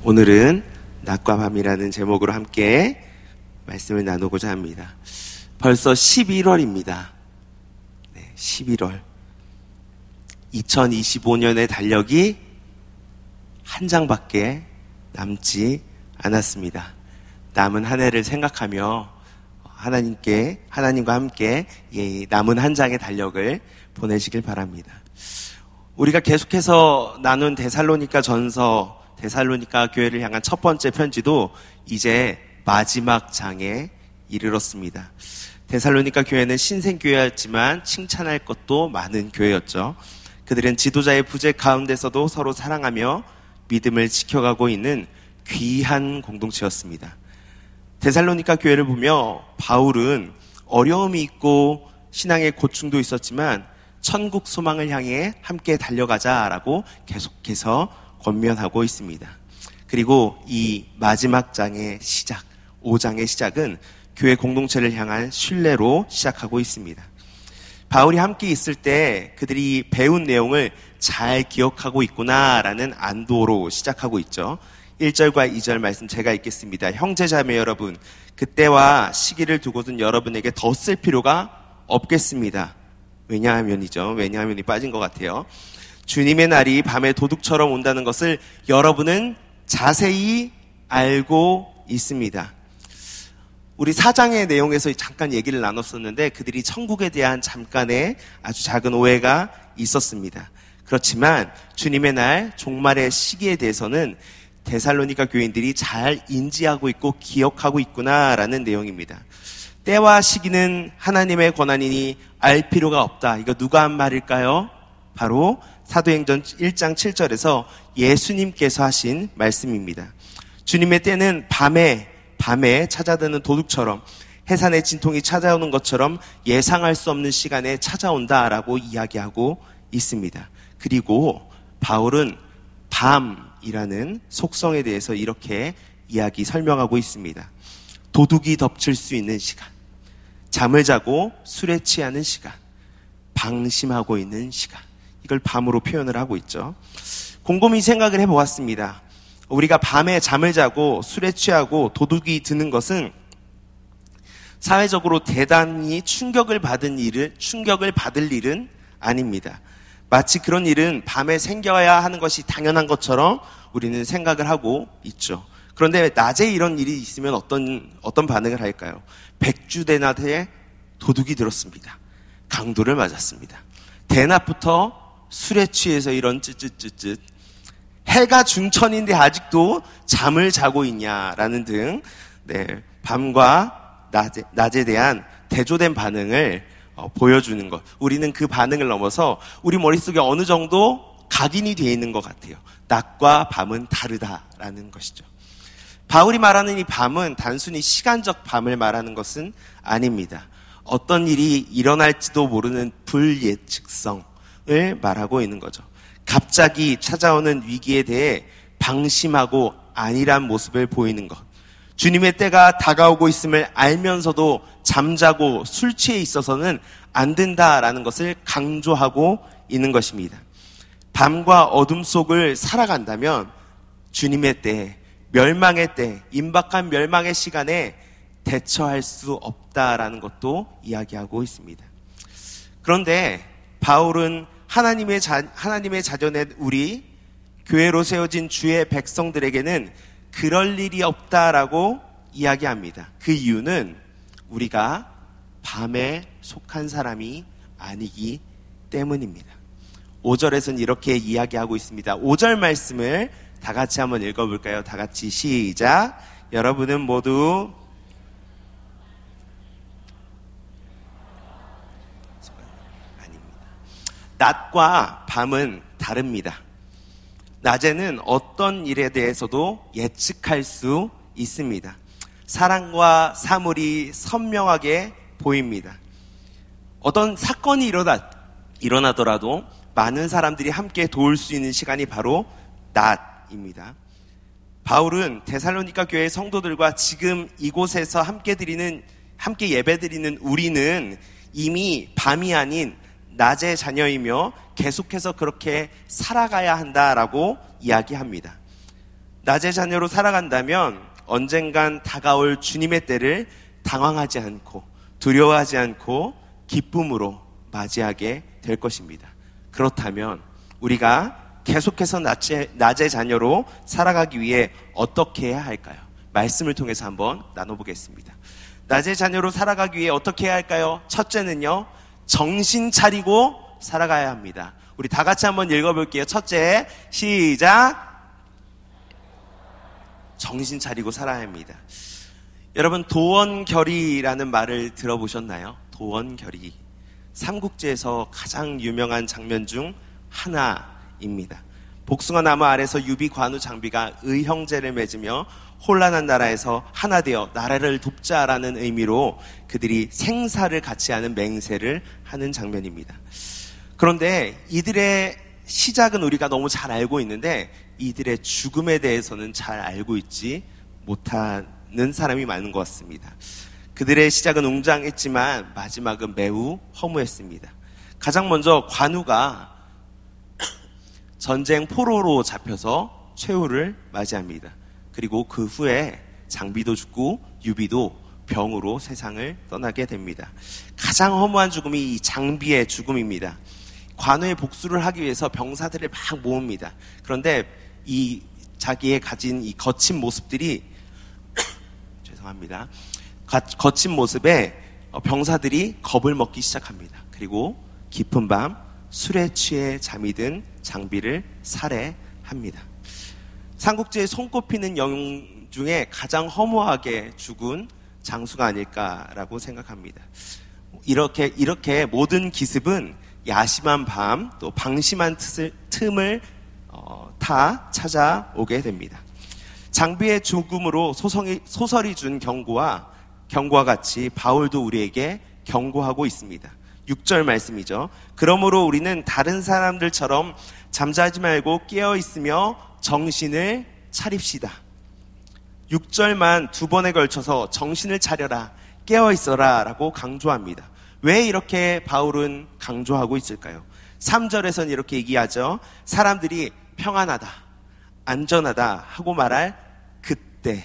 오늘은 낮과 밤이라는 제목으로 함께 말씀을 나누고자 합니다. 벌써 11월입니다. 네, 11월. 2025년의 달력이 한 장밖에 남지 않았습니다. 남은 한 해를 생각하며 하나님과 함께 남은 한 장의 달력을 보내시길 바랍니다. 우리가 계속해서 나눈 데살로니가 전서, 데살로니가 교회를 향한 첫 번째 편지도 이제 마지막 장에 이르렀습니다. 데살로니가 교회는 신생교회였지만 칭찬할 것도 많은 교회였죠. 그들은 지도자의 부재 가운데서도 서로 사랑하며 믿음을 지켜가고 있는 귀한 공동체였습니다. 데살로니가 교회를 보며 바울은 어려움이 있고 신앙의 고충도 있었지만 천국 소망을 향해 함께 달려가자라고 계속해서 권면하고 있습니다. 그리고 이 마지막 장의 시작, 5장의 시작은 교회 공동체를 향한 신뢰로 시작하고 있습니다. 바울이 함께 있을 때 그들이 배운 내용을 잘 기억하고 있구나라는 안도로 시작하고 있죠. 1절과 2절 말씀 제가 읽겠습니다. 형제자매 여러분, 그때와 시기를 두고는 여러분에게 더 쓸 필요가 없겠습니다. 왜냐하면이 빠진 것 같아요. 주님의 날이 밤에 도둑처럼 온다는 것을 여러분은 자세히 알고 있습니다. 우리 4장의 내용에서 잠깐 얘기를 나눴었는데 그들이 천국에 대한 잠깐의 아주 작은 오해가 있었습니다. 그렇지만 주님의 날, 종말의 시기에 대해서는 데살로니가 교인들이 잘 인지하고 있고 기억하고 있구나라는 내용입니다. 때와 시기는 하나님의 권한이니 알 필요가 없다. 이거 누가 한 말일까요? 바로 사도행전 1장 7절에서 예수님께서 하신 말씀입니다. 주님의 때는 밤에 찾아드는 도둑처럼 해산의 진통이 찾아오는 것처럼 예상할 수 없는 시간에 찾아온다라고 이야기하고 있습니다. 그리고 바울은 밤이라는 속성에 대해서 이렇게 설명하고 있습니다. 도둑이 덮칠 수 있는 시간, 잠을 자고 술에 취하는 시간, 방심하고 있는 시간, 이걸 밤으로 표현을 하고 있죠. 곰곰이 생각을 해보았습니다. 우리가 밤에 잠을 자고 술에 취하고 도둑이 드는 것은 사회적으로 대단히 충격을 받을 일은 아닙니다. 마치 그런 일은 밤에 생겨야 하는 것이 당연한 것처럼 우리는 생각을 하고 있죠. 그런데 낮에 이런 일이 있으면 어떤 반응을 할까요? 백주대낮에 도둑이 들었습니다. 강도를 맞았습니다. 대낮부터 술에 취해서 이런 쯧쯧쯧쯧, 해가 중천인데 아직도 잠을 자고 있냐라는 등 밤과 낮에 대한 대조된 반응을 보여주는 것. 우리는 그 반응을 넘어서 우리 머릿속에 어느 정도 각인이 되어 있는 것 같아요. 낮과 밤은 다르다라는 것이죠. 바울이 말하는 이 밤은 단순히 시간적 밤을 말하는 것은 아닙니다. 어떤 일이 일어날지도 모르는 불예측성을 말하고 있는 거죠. 갑자기 찾아오는 위기에 대해 방심하고 안일한 모습을 보이는 것. 주님의 때가 다가오고 있음을 알면서도 잠자고 술 취해 있어서는 안 된다라는 것을 강조하고 있는 것입니다. 밤과 어둠 속을 살아간다면 주님의 때, 멸망의 때, 임박한 멸망의 시간에 대처할 수 없다라는 것도 이야기하고 있습니다. 그런데 바울은 하나님의 자녀의 우리 교회로 세워진 주의 백성들에게는 그럴 일이 없다라고 이야기합니다. 그 이유는 우리가 밤에 속한 사람이 아니기 때문입니다. 5절에서는 이렇게 이야기하고 있습니다. 5절 말씀을 다 같이 한번 읽어볼까요? 다 같이 시작. 여러분은 모두 낮과 밤은 다릅니다. 낮에는 어떤 일에 대해서도 예측할 수 있습니다. 사랑과 사물이 선명하게 보입니다. 어떤 사건이 일어나더라도 많은 사람들이 함께 도울 수 있는 시간이 바로 낮입니다. 바울은 데살로니가 교회 성도들과 지금 이곳에서 함께 예배드리는 우리는 이미 밤이 아닌 낮의 자녀이며 계속해서 그렇게 살아가야 한다라고 이야기합니다. 낮의 자녀로 살아간다면 언젠간 다가올 주님의 때를 당황하지 않고 두려워하지 않고 기쁨으로 맞이하게 될 것입니다. 그렇다면 우리가 계속해서 낮의 자녀로 살아가기 위해 어떻게 해야 할까요? 말씀을 통해서 한번 나눠보겠습니다. 낮의 자녀로 살아가기 위해 어떻게 해야 할까요? 첫째는요, 정신 차리고 살아가야 합니다. 우리 다 같이 한번 읽어볼게요. 첫째, 시작. 정신 차리고 살아야 합니다. 여러분, 도원결의라는 말을 들어보셨나요? 도원결의. 삼국지에서 가장 유명한 장면 중 하나입니다. 복숭아 나무 아래서 유비, 관우, 장비가 의형제를 맺으며 혼란한 나라에서 하나 되어 나라를 돕자라는 의미로 그들이 생사를 같이 하는 맹세를 하는 장면입니다. 그런데 이들의 시작은 우리가 너무 잘 알고 있는데 이들의 죽음에 대해서는 잘 알고 있지 못하는 사람이 많은 것 같습니다. 그들의 시작은 웅장했지만 마지막은 매우 허무했습니다. 가장 먼저 관우가 전쟁 포로로 잡혀서 최후를 맞이합니다. 그리고 그 후에 장비도 죽고 유비도 병으로 세상을 떠나게 됩니다. 가장 허무한 죽음이 이 장비의 죽음입니다. 관우의 복수를 하기 위해서 병사들을 막 모읍니다. 그런데 이 자기의 가진 이 거친 모습들이 죄송합니다. 거친 모습에 병사들이 겁을 먹기 시작합니다. 그리고 깊은 밤 술에 취해 잠이 든 장비를 살해합니다. 삼국지에 손꼽히는 영웅 중에 가장 허무하게 죽은 장수가 아닐까라고 생각합니다. 이렇게 모든 기습은 야심한 밤, 또 방심한 틈을 타 찾아오게 됩니다. 장비의 죽음으로 소설이 준 경고와 같이 바울도 우리에게 경고하고 있습니다. 6절 말씀이죠. 그러므로 우리는 다른 사람들처럼 잠자지 말고 깨어있으며 정신을 차립시다. 6절만 2번에 걸쳐서 정신을 차려라, 깨어있어라 라고 강조합니다. 왜 이렇게 바울은 강조하고 있을까요? 3절에서는 이렇게 얘기하죠. 사람들이 평안하다, 안전하다 하고 말할 그때,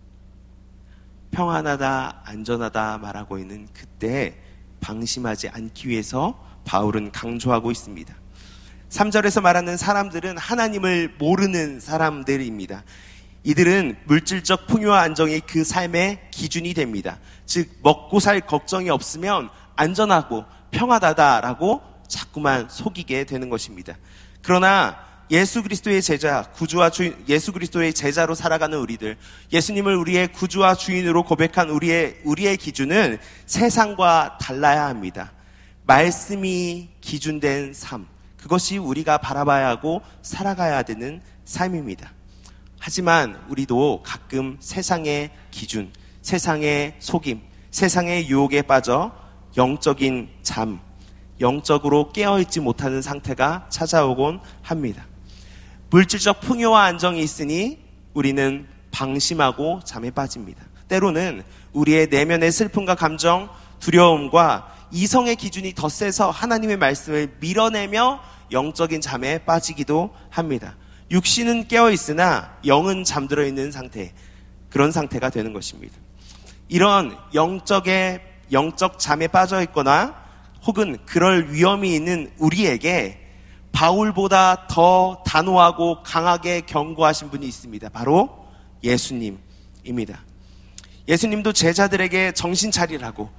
평안하다, 안전하다 말하고 있는 그때에 방심하지 않기 위해서 바울은 강조하고 있습니다. 3절에서 말하는 사람들은 하나님을 모르는 사람들입니다. 이들은 물질적 풍요와 안정이 그 삶의 기준이 됩니다. 즉 먹고 살 걱정이 없으면 안전하고 평안하다라고 자꾸만 속이게 되는 것입니다. 그러나 예수 그리스도의 제자, 구주와 주인, 예수 그리스도의 제자로 살아가는 우리들, 예수님을 우리의 구주와 주인으로 고백한 우리의 기준은 세상과 달라야 합니다. 말씀이 기준된 삶, 그것이 우리가 바라봐야 하고 살아가야 되는 삶입니다. 하지만 우리도 가끔 세상의 기준, 세상의 속임, 세상의 유혹에 빠져 영적인 잠, 영적으로 깨어있지 못하는 상태가 찾아오곤 합니다. 물질적 풍요와 안정이 있으니 우리는 방심하고 잠에 빠집니다. 때로는 우리의 내면의 슬픔과 감정, 두려움과 이성의 기준이 더 세서 하나님의 말씀을 밀어내며 영적인 잠에 빠지기도 합니다. 육신은 깨어있으나 영은 잠들어 있는 상태, 그런 상태가 되는 것입니다. 이런 영적 잠에 빠져 있거나 혹은 그럴 위험이 있는 우리에게 바울보다 더 단호하고 강하게 경고하신 분이 있습니다. 바로 예수님입니다. 예수님도 제자들에게 정신 차리라고,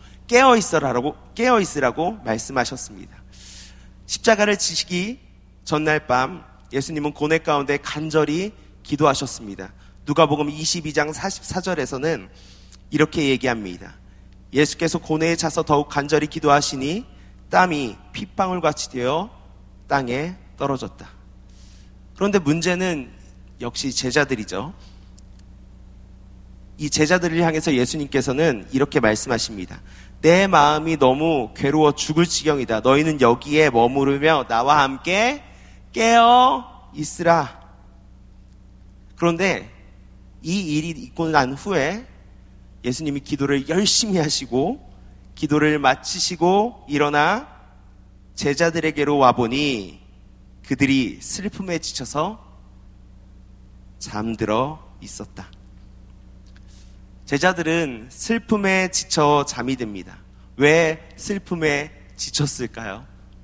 깨어있으라고 말씀하셨습니다. 십자가를 지시기 전날 밤 예수님은 고뇌 가운데 간절히 기도하셨습니다. 누가복음 22장 44절에서는 이렇게 얘기합니다. 예수께서 고뇌에 차서 더욱 간절히 기도하시니 땀이 핏방울같이 되어 땅에 떨어졌다. 그런데 문제는 역시 제자들이죠. 이 제자들을 향해서 예수님께서는 이렇게 말씀하십니다. 내 마음이 너무 괴로워 죽을 지경이다. 너희는 여기에 머무르며 나와 함께 깨어 있으라. 그런데 이 일이 있고 난 후에 예수님이 기도를 열심히 하시고 기도를 마치시고 일어나 제자들에게로 와보니 그들이 슬픔에 지쳐서 잠들어 있었다. 제자들은 슬픔에 지쳐 잠이 듭니다. 왜 슬픔에 지쳤을까요?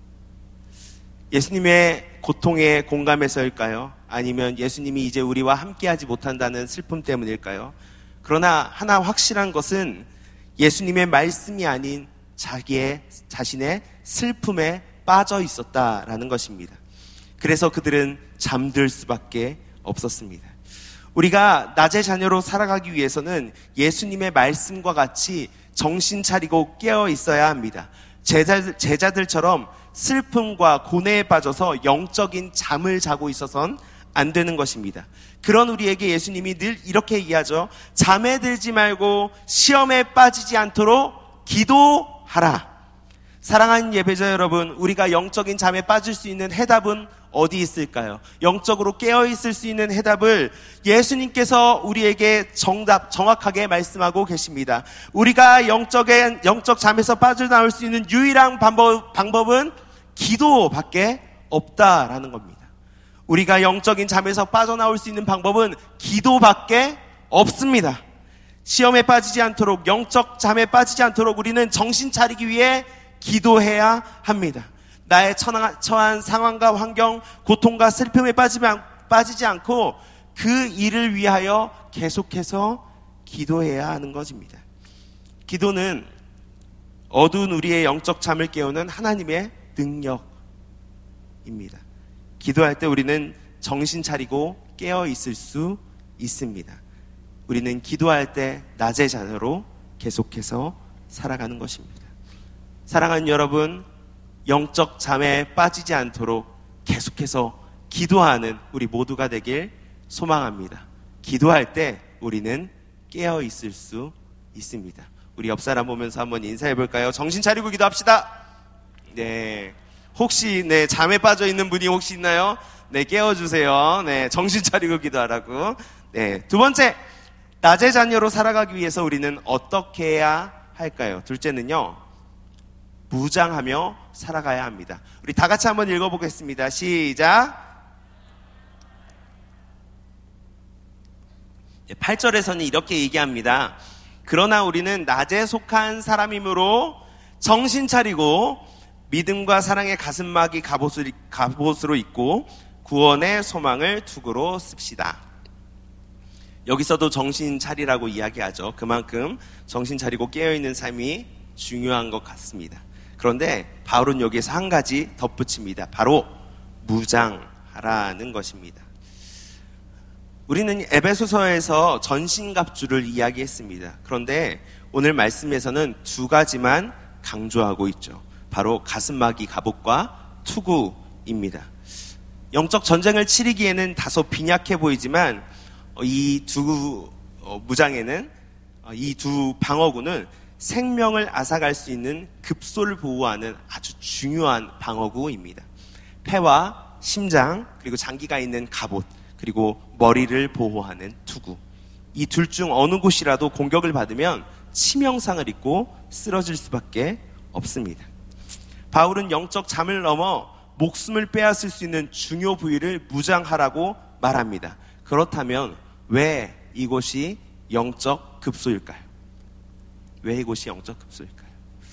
예수님의 고통에 공감해서일까요? 아니면 예수님이 이제 우리와 함께하지 못한다는 슬픔 때문일까요? 그러나 하나 확실한 것은 예수님의 말씀이 아닌 자신의 슬픔에 빠져 있었다라는 것입니다. 그래서 그들은 잠들 수밖에 없었습니다. 우리가 낮의 자녀로 살아가기 위해서는 예수님의 말씀과 같이 정신 차리고 깨어 있어야 합니다. 제자들처럼 슬픔과 고뇌에 빠져서 영적인 잠을 자고 있어서는 안 되는 것입니다. 그런 우리에게 예수님이 늘 이렇게 얘기하죠. 잠에 들지 말고 시험에 빠지지 않도록 기도하라. 사랑하는 예배자 여러분, 우리가 영적인 잠에 빠질 수 있는 해답은 어디 있을까요? 영적으로 깨어있을 수 있는 해답을 예수님께서 우리에게 정확하게 말씀하고 계십니다. 우리가 영적 잠에서 빠져나올 수 있는 유일한 방법은 기도밖에 없다라는 겁니다. 우리가 영적인 잠에서 빠져나올 수 있는 방법은 기도밖에 없습니다. 시험에 빠지지 않도록, 영적 잠에 빠지지 않도록 우리는 정신 차리기 위해 기도해야 합니다. 나의 처한 상황과 환경, 고통과 슬픔에 빠지지 않고 그 일을 위하여 계속해서 기도해야 하는 것입니다. 기도는 어두운 우리의 영적 잠을 깨우는 하나님의 능력입니다. 기도할 때 우리는 정신 차리고 깨어 있을 수 있습니다. 우리는 기도할 때 낮의 자녀로 계속해서 살아가는 것입니다. 사랑하는 여러분, 영적 잠에 빠지지 않도록 계속해서 기도하는 우리 모두가 되길 소망합니다. 기도할 때 우리는 깨어 있을 수 있습니다. 우리 옆 사람 보면서 한번 인사해 볼까요? 정신 차리고 기도합시다. 네. 혹시 잠에 빠져 있는 분이 혹시 있나요? 네, 깨워주세요. 네, 정신 차리고 기도하라고. 네, 두 번째, 낮의 자녀로 살아가기 위해서 우리는 어떻게 해야 할까요? 둘째는요, 무장하며 살아가야 합니다. 우리 다 같이 한번 읽어보겠습니다. 시작. 8절에서는 이렇게 얘기합니다. 그러나 우리는 낮에 속한 사람이므로 정신 차리고 믿음과 사랑의 가슴막이 갑옷으로 입고 구원의 소망을 투구로 씁시다. 여기서도 정신 차리라고 이야기하죠. 그만큼 정신 차리고 깨어있는 삶이 중요한 것 같습니다. 그런데 바울은 여기에서 한 가지 덧붙입니다. 바로 무장하라는 것입니다. 우리는 에베소서에서 전신갑주를 이야기했습니다. 그런데 오늘 말씀에서는 두 가지만 강조하고 있죠. 바로 가슴막이 갑옷과 투구입니다. 영적 전쟁을 치르기에는 다소 빈약해 보이지만 이 두 무장에는, 이 두 방어구는 생명을 앗아갈 수 있는 급소를 보호하는 아주 중요한 방어구입니다. 폐와 심장, 그리고 장기가 있는 갑옷, 그리고 머리를 보호하는 투구. 이 둘 중 어느 곳이라도 공격을 받으면 치명상을 입고 쓰러질 수밖에 없습니다. 바울은 영적 잠을 넘어 목숨을 빼앗을 수 있는 중요 부위를 무장하라고 말합니다. 그렇다면 왜 이곳이 영적 급소일까요? 왜 이곳이 영적 급소일까요?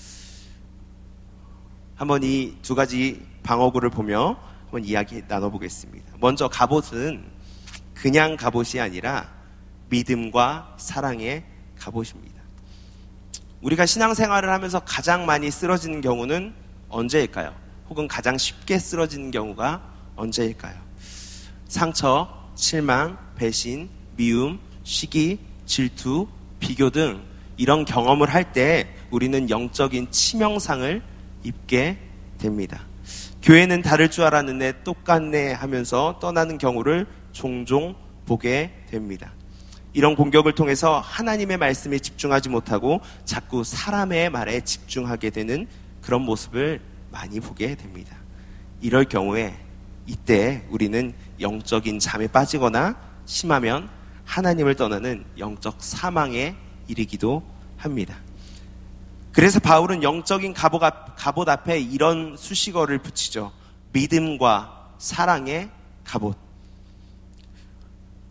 한번 이 두 가지 방어구를 보며 한번 이야기 나눠보겠습니다. 먼저 갑옷은 그냥 갑옷이 아니라 믿음과 사랑의 갑옷입니다. 우리가 신앙생활을 하면서 가장 많이 쓰러지는 경우는 언제일까요? 혹은 가장 쉽게 쓰러지는 경우가 언제일까요? 상처, 실망, 배신, 미움, 시기, 질투, 비교 등 이런 경험을 할 때 우리는 영적인 치명상을 입게 됩니다. 교회는 다를 줄 알았는데 똑같네 하면서 떠나는 경우를 종종 보게 됩니다. 이런 공격을 통해서 하나님의 말씀에 집중하지 못하고 자꾸 사람의 말에 집중하게 되는 그런 모습을 많이 보게 됩니다. 이럴 경우에 이때 우리는 영적인 잠에 빠지거나 심하면 하나님을 떠나는 영적 사망에 이르기도 합니다. 그래서 바울은 영적인 갑옷 앞에 이런 수식어를 붙이죠. 믿음과 사랑의 갑옷.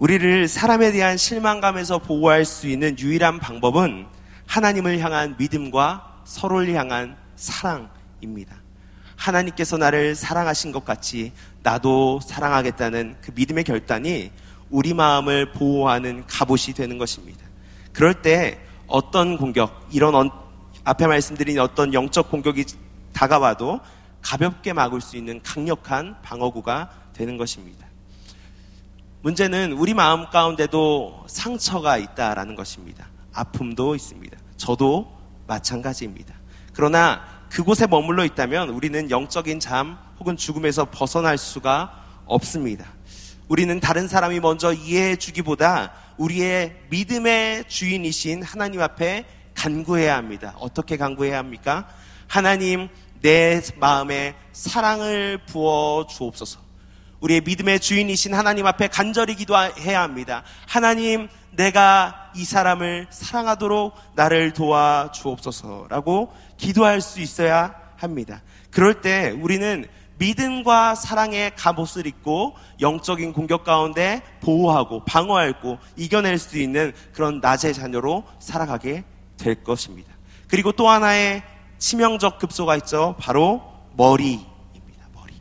우리를 사람에 대한 실망감에서 보호할 수 있는 유일한 방법은 하나님을 향한 믿음과 서로를 향한 사랑입니다. 하나님께서 나를 사랑하신 것 같이 나도 사랑하겠다는 그 믿음의 결단이 우리 마음을 보호하는 갑옷이 되는 것입니다. 그럴 때 어떤 공격, 앞에 말씀드린 어떤 영적 공격이 다가와도 가볍게 막을 수 있는 강력한 방어구가 되는 것입니다. 문제는 우리 마음 가운데도 상처가 있다라는 것입니다. 아픔도 있습니다. 저도 마찬가지입니다. 그러나 그곳에 머물러 있다면 우리는 영적인 잠 혹은 죽음에서 벗어날 수가 없습니다. 우리는 다른 사람이 먼저 이해해 주기보다 우리의 믿음의 주인이신 하나님 앞에 간구해야 합니다. 어떻게 간구해야 합니까? 하나님, 내 마음에 사랑을 부어 주옵소서. 우리의 믿음의 주인이신 하나님 앞에 간절히 기도해야 합니다. 하나님, 내가 이 사람을 사랑하도록 나를 도와 주옵소서라고 기도할 수 있어야 합니다. 그럴 때 우리는 믿음과 사랑의 갑옷을 입고 영적인 공격 가운데 보호하고 방어하고 이겨낼 수 있는 그런 낮의 자녀로 살아가게 될 것입니다. 그리고 또 하나의 치명적 급소가 있죠. 바로 머리입니다. 머리.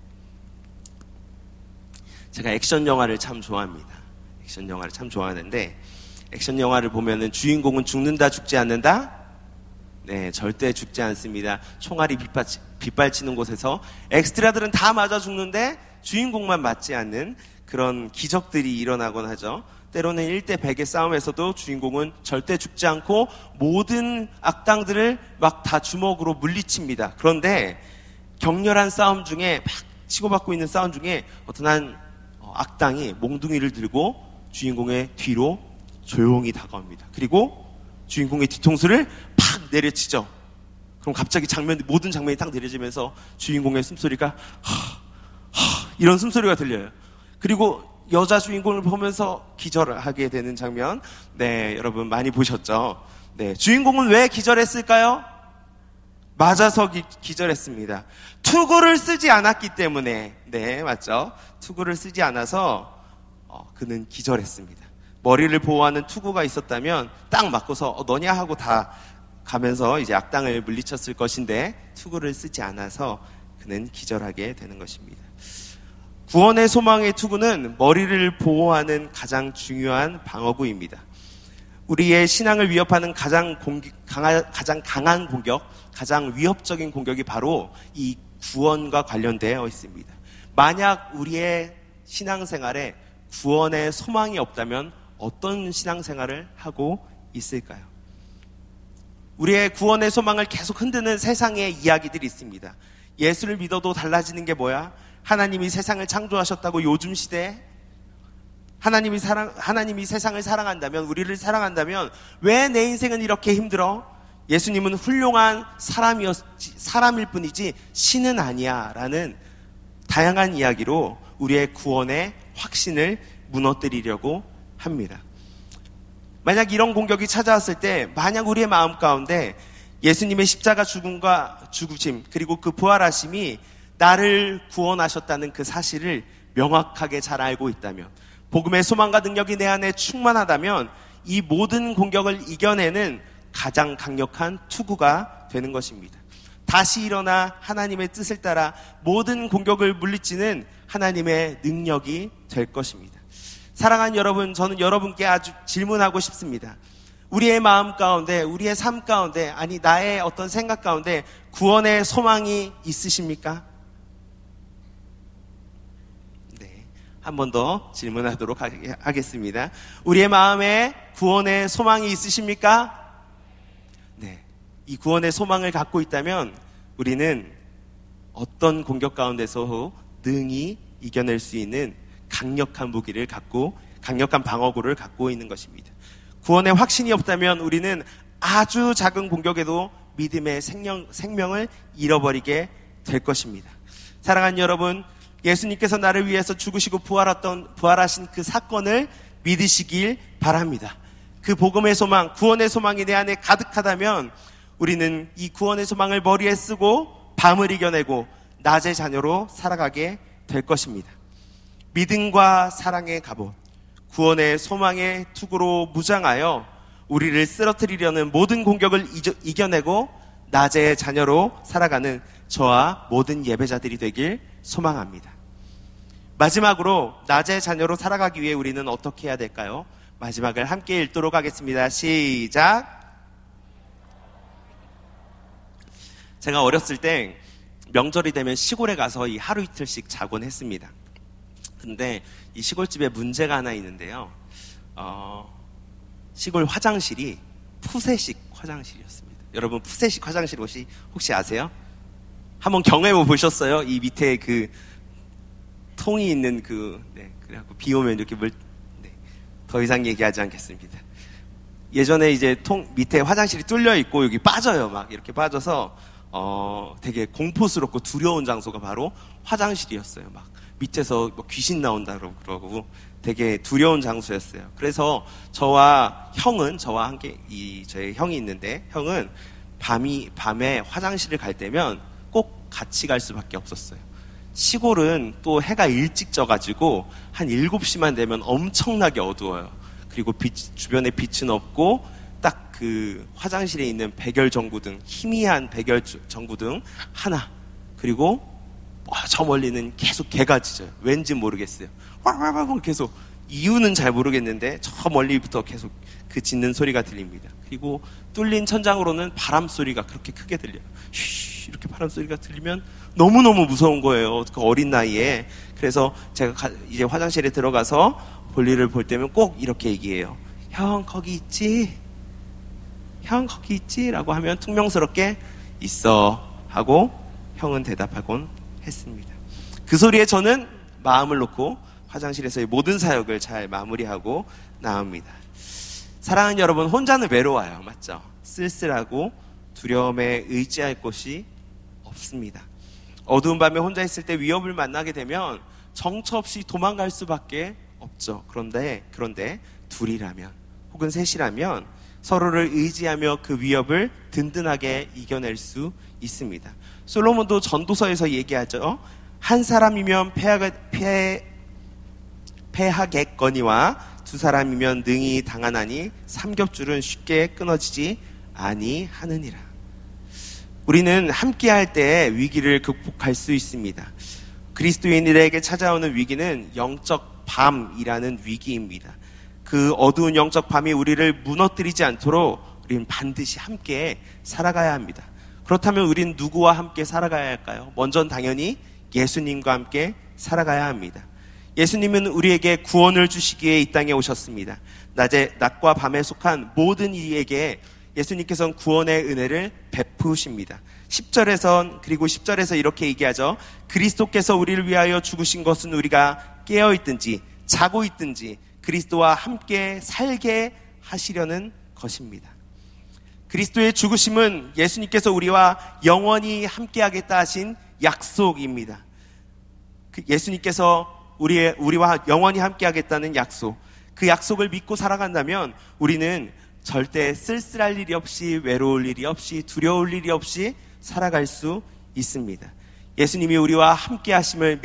제가 액션 영화를 참 좋아합니다. 액션 영화를 참 좋아하는데 액션 영화를 보면은 주인공은 죽는다 죽지 않는다? 네, 절대 죽지 않습니다. 총알이 빗발치는 곳에서 엑스트라들은 다 맞아 죽는데 주인공만 맞지 않는 그런 기적들이 일어나곤 하죠. 때로는 1대 100의 싸움에서도 주인공은 절대 죽지 않고 모든 악당들을 막 다 주먹으로 물리칩니다. 그런데 격렬한 싸움 중에 막 치고받고 있는 싸움 중에 어떤 한 악당이 몽둥이를 들고 주인공의 뒤로 조용히 다가옵니다. 그리고 주인공의 뒤통수를 팍 내려치죠. 그럼 갑자기 모든 장면이 딱 내려지면서 주인공의 숨소리가 이런 숨소리가 들려요. 그리고 여자 주인공을 보면서 기절하게 되는 장면, 네, 여러분 많이 보셨죠? 네, 주인공은 왜 기절했을까요? 맞아서 기절했습니다. 투구를 쓰지 않았기 때문에, 네, 맞죠? 투구를 쓰지 않아서 그는 기절했습니다. 머리를 보호하는 투구가 있었다면 딱 맞고서 너냐 하고 다 가면서 이제 악당을 물리쳤을 것인데 투구를 쓰지 않아서 그는 기절하게 되는 것입니다. 구원의 소망의 투구는 머리를 보호하는 가장 중요한 방어구입니다. 우리의 신앙을 위협하는 가장 강한 공격, 가장 위협적인 공격이 바로 이 구원과 관련되어 있습니다. 만약 우리의 신앙생활에 구원의 소망이 없다면 어떤 신앙생활을 하고 있을까요? 우리의 구원의 소망을 계속 흔드는 세상의 이야기들이 있습니다. 예수를 믿어도 달라지는 게 뭐야? 하나님이 세상을 창조하셨다고 요즘 시대에 하나님이 세상을 사랑한다면, 우리를 사랑한다면 왜 내 인생은 이렇게 힘들어? 예수님은 훌륭한 사람일 뿐이지 신은 아니야 라는 다양한 이야기로 우리의 구원의 확신을 무너뜨리려고 합니다. 만약 이런 공격이 찾아왔을 때, 만약 우리의 마음 가운데 예수님의 십자가 죽음과 죽으심 그리고 그 부활하심이 나를 구원하셨다는 그 사실을 명확하게 잘 알고 있다면, 복음의 소망과 능력이 내 안에 충만하다면 이 모든 공격을 이겨내는 가장 강력한 투구가 되는 것입니다. 다시 일어나 하나님의 뜻을 따라 모든 공격을 물리치는 하나님의 능력이 될 것입니다. 사랑하는 여러분, 저는 여러분께 아주 질문하고 싶습니다. 우리의 마음 가운데, 우리의 삶 가운데, 아니 나의 어떤 생각 가운데 구원의 소망이 있으십니까? 네, 한 번 더 질문하도록 하겠습니다. 우리의 마음에 구원의 소망이 있으십니까? 네, 이 구원의 소망을 갖고 있다면 우리는 어떤 공격 가운데서 능히 이겨낼 수 있는 강력한 무기를 갖고, 강력한 방어구를 갖고 있는 것입니다. 구원의 확신이 없다면 우리는 아주 작은 공격에도 믿음의 생명을 잃어버리게 될 것입니다. 사랑하는 여러분, 예수님께서 나를 위해서 죽으시고 부활하신 그 사건을 믿으시길 바랍니다. 그 복음의 소망, 구원의 소망이 내 안에 가득하다면 우리는 이 구원의 소망을 머리에 쓰고 밤을 이겨내고 낮의 자녀로 살아가게 될 것입니다. 믿음과 사랑의 갑옷, 구원의 소망의 투구로 무장하여 우리를 쓰러뜨리려는 모든 공격을 이겨내고 낮의 자녀로 살아가는 저와 모든 예배자들이 되길 소망합니다. 마지막으로 낮의 자녀로 살아가기 위해 우리는 어떻게 해야 될까요? 마지막을 함께 읽도록 하겠습니다. 시작! 제가 어렸을 때 명절이 되면 시골에 가서 이 하루 이틀씩 자곤 했습니다. 근데 이 시골집에 문제가 하나 있는데요. 시골 화장실이 푸세식 화장실이었습니다. 여러분 푸세식 화장실 혹시 아세요? 한번 경험해 보셨어요? 이 밑에 그 통이 있는 그래갖고 비 오면 이렇게 더 이상 얘기하지 않겠습니다. 예전에 이제 통 밑에 화장실이 뚫려 있고 여기 빠져요. 막 이렇게 빠져서 되게 공포스럽고 두려운 장소가 바로 화장실이었어요. 막 밑에서 뭐 귀신 나온다고 그러고 되게 두려운 장소였어요. 그래서 저와 함께 저의 형이 있는데 형은 밤에 화장실을 갈 때면 꼭 같이 갈 수밖에 없었어요. 시골은 또 해가 일찍 져가지고 한 7시만 되면 엄청나게 어두워요. 그리고 주변에 빛은 없고 딱 그 화장실에 있는 백열전구등, 희미한 백열전구등 하나, 그리고 저 멀리는 계속 개가 짖어요. 왠지 모르겠어요. 계속 이유는 잘 모르겠는데 저 멀리부터 계속 그 짖는 소리가 들립니다. 그리고 뚫린 천장으로는 바람 소리가 그렇게 크게 들려요. 쉬 이렇게 바람 소리가 들리면 너무너무 무서운 거예요. 그 어린 나이에. 그래서 제가 이제 화장실에 들어가서 볼일을 볼 때면 꼭 이렇게 얘기해요. 형 거기 있지? 형 거기 있지? 라고 하면 퉁명스럽게 있어 하고 형은 대답하곤 했습니다. 그 소리에 저는 마음을 놓고 화장실에서의 모든 사역을 잘 마무리하고 나옵니다. 사랑하는 여러분, 혼자는 외로워요. 맞죠? 쓸쓸하고 두려움에 의지할 곳이 없습니다. 어두운 밤에 혼자 있을 때 위협을 만나게 되면 정처 없이 도망갈 수밖에 없죠. 그런데 둘이라면 혹은 셋이라면 서로를 의지하며 그 위협을 든든하게 이겨낼 수 있습니다. 솔로몬도 전도서에서 얘기하죠. 한 사람이면 패하겠거니와 두 사람이면 능히 당하나니 삼겹줄은 쉽게 끊어지지 아니하느니라. 우리는 함께할 때 위기를 극복할 수 있습니다. 그리스도인들에게 찾아오는 위기는 영적 밤이라는 위기입니다. 그 어두운 영적 밤이 우리를 무너뜨리지 않도록 우리는 반드시 함께 살아가야 합니다. 그렇다면 우리는 누구와 함께 살아가야 할까요? 먼저 당연히 예수님과 함께 살아가야 합니다. 예수님은 우리에게 구원을 주시기에 이 땅에 오셨습니다. 낮과 밤에 속한 모든 이에게 예수님께서는 구원의 은혜를 베푸십니다. 10절에서 이렇게 얘기하죠. 그리스도께서 우리를 위하여 죽으신 것은 우리가 깨어있든지 자고 있든지 그리스도와 함께 살게 하시려는 것입니다. 그리스도의 죽으심은 예수님께서 우리와 영원히 함께 하겠다 하신 약속입니다. 예수님께서 우리와 영원히 함께 하겠다는 약속, 그 약속을 믿고 살아간다면 우리는 절대 쓸쓸할 일이 없이, 외로울 일이 없이, 두려울 일이 없이 살아갈 수 있습니다. 예수님이 우리와 함께 하심을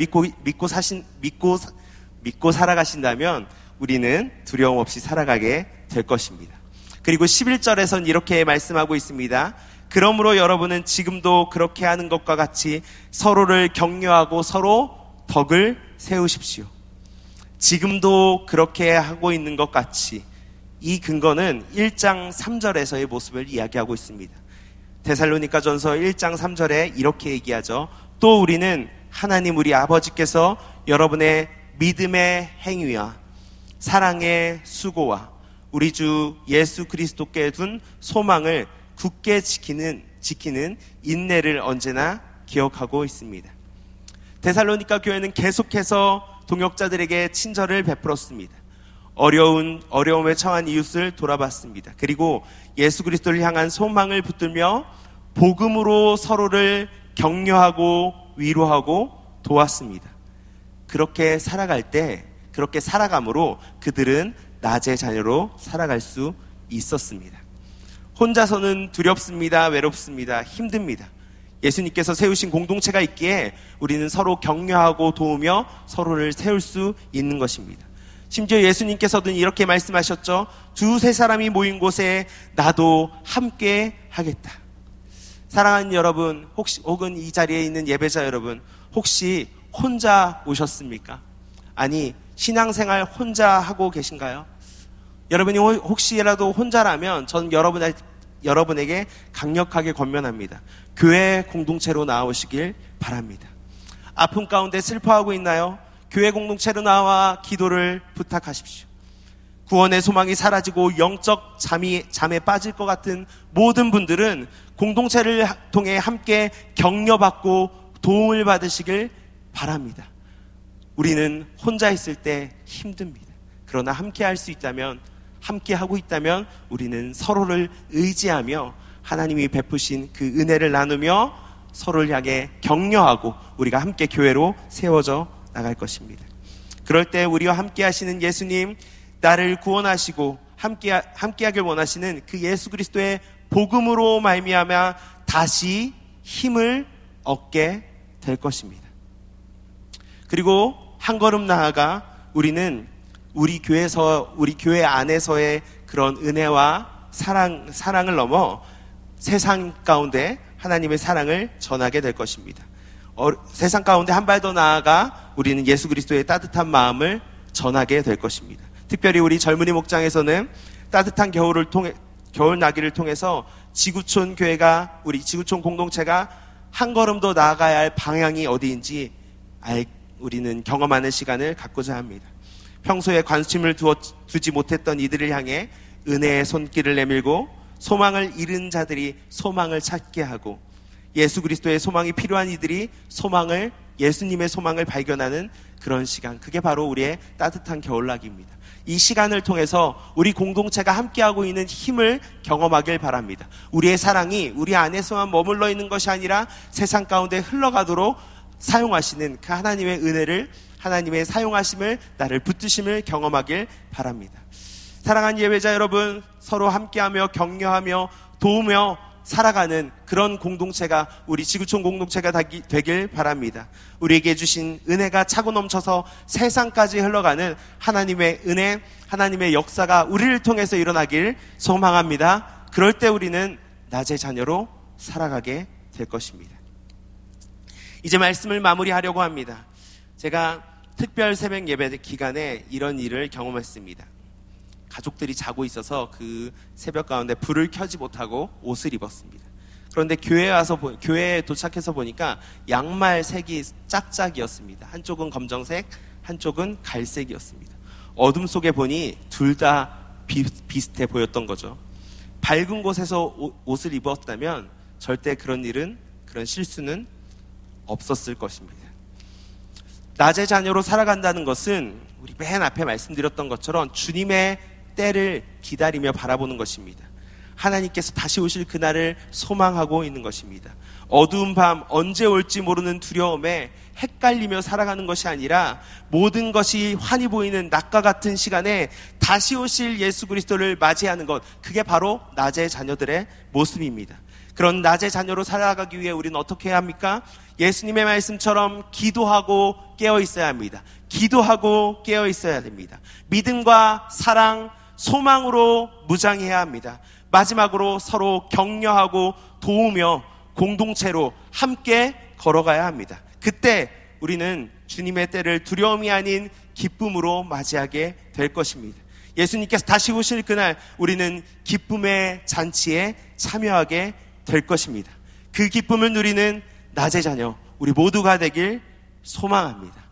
믿고 살아가신다면 우리는 두려움 없이 살아가게 될 것입니다. 그리고 11절에서는 이렇게 말씀하고 있습니다. 그러므로 여러분은 지금도 그렇게 하는 것과 같이 서로를 격려하고 서로 덕을 세우십시오. 지금도 그렇게 하고 있는 것 같이, 이 근거는 1장 3절에서의 모습을 이야기하고 있습니다. 데살로니가전서 1장 3절에 이렇게 얘기하죠. 또 우리는 하나님 우리 아버지께서 여러분의 믿음의 행위와 사랑의 수고와 우리 주 예수 그리스도께 둔 소망을 굳게 지키는 인내를 언제나 기억하고 있습니다. 데살로니가 교회는 계속해서 동역자들에게 친절을 베풀었습니다. 어려움에 처한 이웃을 돌아봤습니다. 그리고 예수 그리스도를 향한 소망을 붙들며 복음으로 서로를 격려하고 위로하고 도왔습니다. 그렇게 살아감으로 그들은 낮의 자녀로 살아갈 수 있었습니다. 혼자서는 두렵습니다. 외롭습니다. 힘듭니다. 예수님께서 세우신 공동체가 있기에 우리는 서로 격려하고 도우며 서로를 세울 수 있는 것입니다. 심지어 예수님께서는 이렇게 말씀하셨죠. 두세 사람이 모인 곳에 나도 함께 하겠다. 사랑하는 여러분, 혹은 이 자리에 있는 예배자 여러분, 혹시 혼자 오셨습니까? 아니, 신앙생활 혼자 하고 계신가요? 여러분이 혹시라도 혼자라면 전 여러분에게 강력하게 권면합니다. 교회 공동체로 나오시길 바랍니다. 아픔 가운데 슬퍼하고 있나요? 교회 공동체로 나와 기도를 부탁하십시오. 구원의 소망이 사라지고 영적 잠에 빠질 것 같은 모든 분들은 공동체를 통해 함께 격려받고 도움을 받으시길 바랍니다. 우리는 혼자 있을 때 힘듭니다. 그러나 함께 할 수 있다면, 함께 하고 있다면 우리는 서로를 의지하며 하나님이 베푸신 그 은혜를 나누며 서로를 향해 격려하고 우리가 함께 교회로 세워져 나갈 것입니다. 그럴 때 우리와 함께 하시는 예수님, 나를 구원하시고 함께하길 원하시는 그 예수 그리스도의 복음으로 말미암아 다시 힘을 얻게 될 것입니다. 그리고 한 걸음 나아가 우리는 우리 교회 안에서의 그런 은혜와 사랑을 넘어 세상 가운데 하나님의 사랑을 전하게 될 것입니다. 세상 가운데 한 발 더 나아가 우리는 예수 그리스도의 따뜻한 마음을 전하게 될 것입니다. 특별히 우리 젊은이 목장에서는 따뜻한 겨울 나기를 통해서 지구촌 교회가, 우리 지구촌 공동체가 한 걸음 더 나아가야 할 방향이 어디인지 우리는 경험하는 시간을 갖고자 합니다. 평소에 관심을 두지 못했던 이들을 향해 은혜의 손길을 내밀고 소망을 잃은 자들이 소망을 찾게 하고 예수 그리스도의 소망이 필요한 이들이 예수님의 소망을 발견하는 그런 시간, 그게 바로 우리의 따뜻한 겨울나기입니다. 이 시간을 통해서 우리 공동체가 함께하고 있는 힘을 경험하길 바랍니다. 우리의 사랑이 우리 안에서만 머물러 있는 것이 아니라 세상 가운데 흘러가도록 사용하시는 그 하나님의 은혜를, 하나님의 사용하심을, 나를 붙드심을 경험하길 바랍니다. 사랑하는 예배자 여러분, 서로 함께하며 격려하며 도우며 살아가는 그런 공동체가, 우리 지구촌 공동체가 되길 바랍니다. 우리에게 주신 은혜가 차고 넘쳐서 세상까지 흘러가는 하나님의 은혜, 하나님의 역사가 우리를 통해서 일어나길 소망합니다. 그럴 때 우리는 낮의 자녀로 살아가게 될 것입니다. 이제 말씀을 마무리하려고 합니다. 제가 특별 새벽 예배 기간에 이런 일을 경험했습니다. 가족들이 자고 있어서 그 새벽 가운데 불을 켜지 못하고 옷을 입었습니다. 그런데 교회에 도착해서 보니까 양말 색이 짝짝이었습니다. 한쪽은 검정색, 한쪽은 갈색이었습니다. 어둠 속에 보니 둘 다 비슷해 보였던 거죠. 밝은 곳에서 옷을 입었다면 절대 그런 실수는 없었을 것입니다. 낮의 자녀로 살아간다는 것은 우리 맨 앞에 말씀드렸던 것처럼 주님의 때를 기다리며 바라보는 것입니다. 하나님께서 다시 오실 그날을 소망하고 있는 것입니다. 어두운 밤, 언제 올지 모르는 두려움에 헷갈리며 살아가는 것이 아니라 모든 것이 환히 보이는 낮과 같은 시간에 다시 오실 예수 그리스도를 맞이하는 것, 그게 바로 낮의 자녀들의 모습입니다. 그런 낮의 자녀로 살아가기 위해 우리는 어떻게 해야 합니까? 예수님의 말씀처럼 기도하고 깨어 있어야 합니다. 기도하고 깨어 있어야 됩니다. 믿음과 사랑, 소망으로 무장해야 합니다. 마지막으로 서로 격려하고 도우며 공동체로 함께 걸어가야 합니다. 그때 우리는 주님의 때를 두려움이 아닌 기쁨으로 맞이하게 될 것입니다. 예수님께서 다시 오실 그날 우리는 기쁨의 잔치에 참여하게 될 것입니다. 그 기쁨을 누리는 낮의 자녀, 우리 모두가 되길 소망합니다.